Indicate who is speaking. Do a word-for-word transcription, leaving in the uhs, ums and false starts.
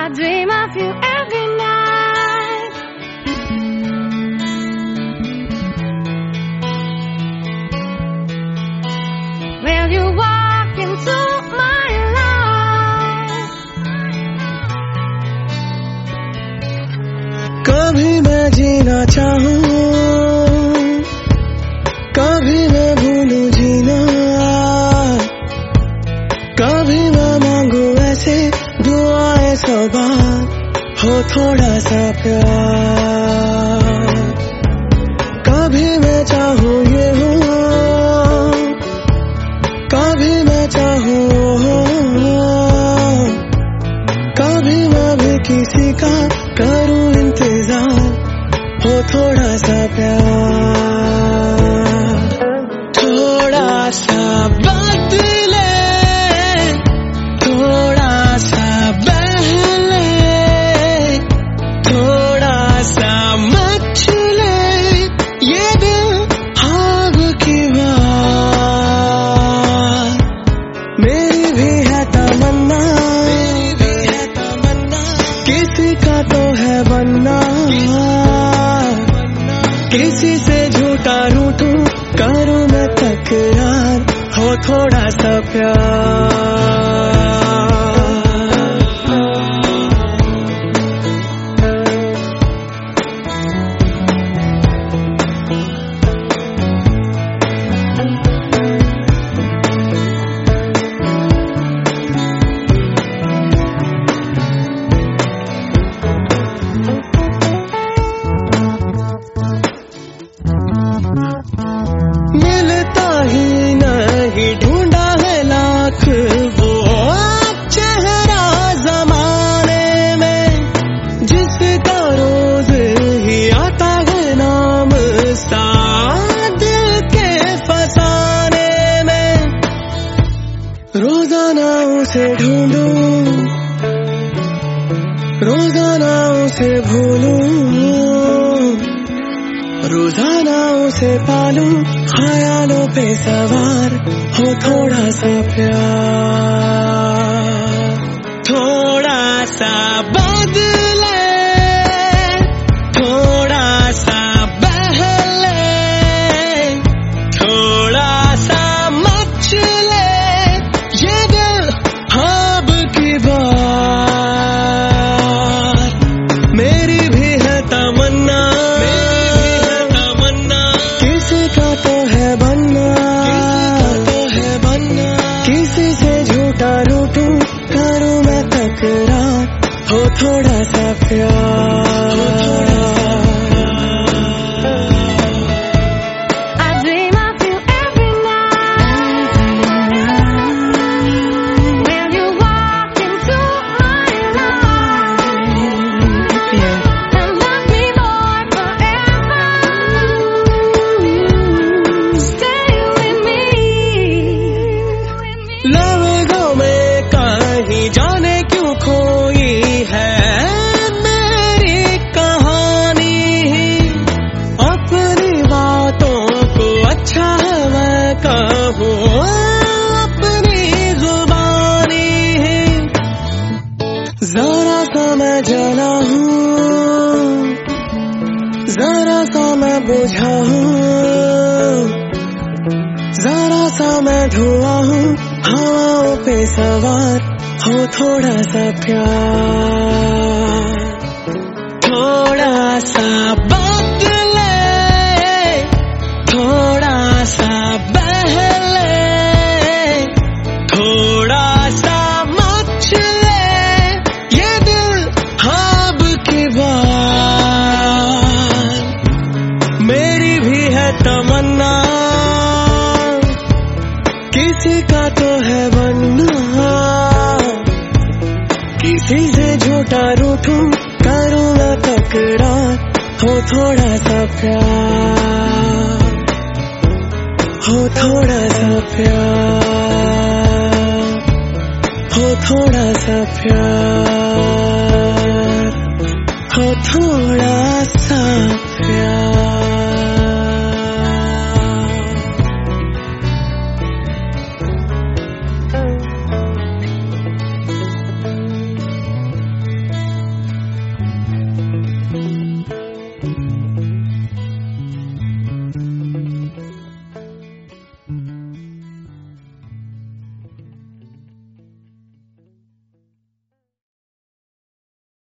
Speaker 1: I dream of you every night. Will you walk into my life?
Speaker 2: कभी मैं जीना चाहूँ, कभी मैं भूलूं जीना, कभी मैं मांगू ऐसे दुआएं सौ बार, हो थोड़ा सा प्यार। कभी मैं चाहूँ ये हो, कभी मैं चाहूँ हो, कभी मैं भी किसी का करूँ इंतजार, हो थोड़ा सा प्यार। थोड़ा सा बदले, थोड़ा सा बहले, थोड़ा सा मचले ये दिल ख्वाब की बात। मेरी भी है तमन्ना, मेरी भी है तमन्ना, किसी का तो है बनना, किसी से झूठा रूठूं करूं मैं तकरार, हो थोड़ा सा प्यार। मिलता ही नहीं ढूंढा है लाख वो चेहरा जमाने में, जिसका रोज ही आता है नाम साद के फसाने में। रोजाना उसे ढूंढूं, रोजाना उसे भूलूं, रोजाना उसे पालूं ख्यालों पे सवार, हो थोड़ा सा प्यार। थोड़ा सा बदले, थोड़ा सा बहले, थोड़ा सा मचले ये दिल ख्वाब की बात। मेरी भी है तमन्ना, रूठूं करूं मैं तकरार, हो थोड़ा सा प्यार।
Speaker 1: I dream of you every night. Will you walk into my life and love me more forever? Stay with me.
Speaker 2: लफ्ज़ों में कहीं जाने क्यों खोई है मेरी कहानी, अपनी बातों को अच्छा मैं कहूँ अपनी जुबानी। जरा सा मैं जला हूँ, जरा सा मैं बुझा हूँ, जरा सा मैं धुआं हूँ हवाओं पे सवार, हो थोड़ा सा प्यार। थोड़ा सा बदले, थोड़ा सा बहले, थोड़ा सा मचले ये दिल ख्वाब की बात। मेरी भी है तमन्ना, किसी का तो है बनना, किसी से झूठा रूठूं करूं मैं तकरार, हो थोड़ा सा प्यार, हो थोड़ा सा प्यार, हो थोड़ा सा प्यार, हो थोड़ा सा